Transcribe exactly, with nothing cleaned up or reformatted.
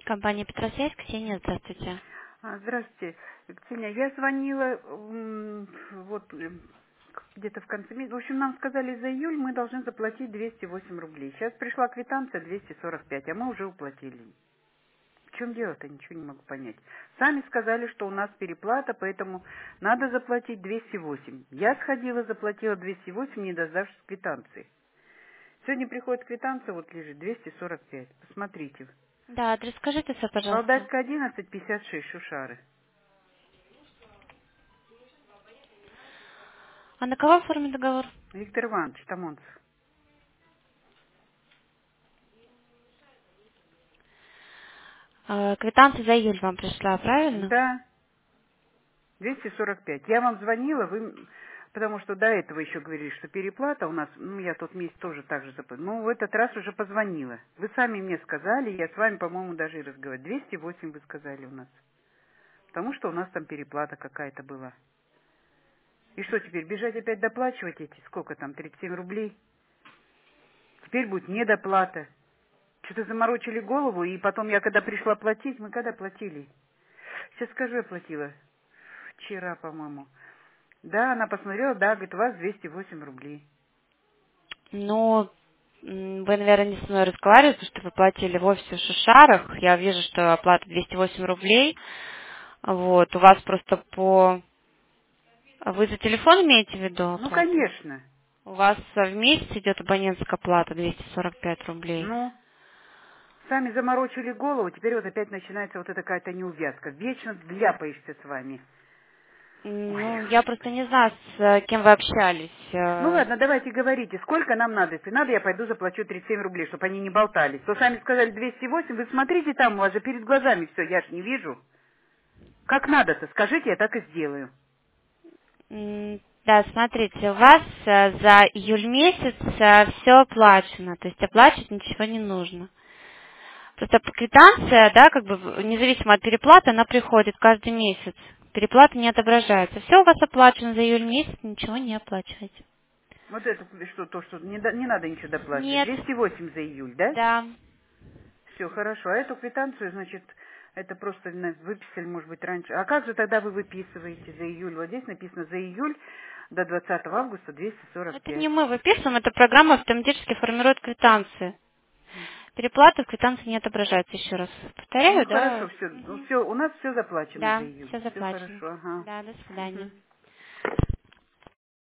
Компания Петросвязь, Ксения, здравствуйте. А, Здравствуйте, Ксения. Я звонила м, вот э, где-то в конце месяца. В общем, нам сказали, за июль мы должны заплатить двести восемь рублей. Сейчас пришла квитанция двести сорок пять, а мы уже уплатили. В чем дело-то? Ничего не могу понять. Сами сказали, что у нас переплата, поэтому надо заплатить двести восемь. Я сходила, заплатила двести восемь, не дождавшись квитанции. Сегодня приходит квитанция, вот лежит, двести сорок пять. Посмотрите. Да, адрес скажите свой, пожалуйста. Валдайская, одиннадцать, пятьдесят шесть, Шушары. А на кого оформлен договор? Виктор Иванович, Тамонцев. Э, Квитанция за июль вам пришла, правильно? Да. двести сорок пять. Я вам звонила, вы, потому что до этого еще говорили, что переплата у нас, ну, я тот месяц тоже так же заплатила. Ну, в этот раз уже позвонила. Вы сами мне сказали, я с вами, по-моему, даже и разговаривала. двести восемь вы сказали у нас. Потому что у нас там переплата какая-то была. И что теперь, бежать опять доплачивать эти, сколько там, тридцать семь рублей? Теперь будет недоплата. Что-то заморочили голову, и потом я когда пришла платить, мы когда платили? Сейчас скажу, я платила. Вчера, по-моему. Да, она посмотрела, да, говорит, у вас двести восемь рублей. Ну, м, вы, наверное, не со мной разговариваете, потому что вы платили в офисе в Шушарах. Я вижу, что оплата двести восемь рублей. Вот, у вас просто по... Вы за телефон имеете в виду Ну, оплату? конечно. У вас э, в месяц идет абонентская плата двести сорок пять рублей. Ну, сами заморочили голову, теперь вот опять начинается вот эта какая-то неувязка. Вечно вляпаешься с вами. Ой, Ну, я просто Господи. не знаю, с э, кем вы общались. Ну Э, ладно, давайте говорите, сколько нам надо. Если надо, я пойду заплачу тридцать семь рублей, чтобы они не болтались. То сами сказали двести восемь, вы смотрите там, у вас же перед глазами все, я ж не вижу. Как надо-то, скажите, я так и сделаю. М, Да, смотрите, у вас э, за июль месяц все оплачено, то есть оплачивать ничего не нужно. Просто квитанция, да, как бы в- независимо от переплаты, она приходит каждый месяц. Переплата не отображается. Все у вас оплачено за июль месяц, ничего не оплачиваете. Вот это что, то, что не, до- не надо ничего доплачивать. Нет. двести восемь за июль, да? Да. Все, хорошо. А эту квитанцию, значит, это просто на- выписали, может быть, раньше. А как же тогда вы выписываете за июль? Вот здесь написано за июль до двадцатого августа двести сорок Это пять. не мы выписываем, это программа автоматически формирует квитанции. Переплата в квитанции не отображается, еще раз Ну, повторяю, хорошо, да. все. Ну, Мгм. все, у нас все заплачено за Да, июль. все Все заплачено. хорошо, ага. Да, до свидания. Мгм.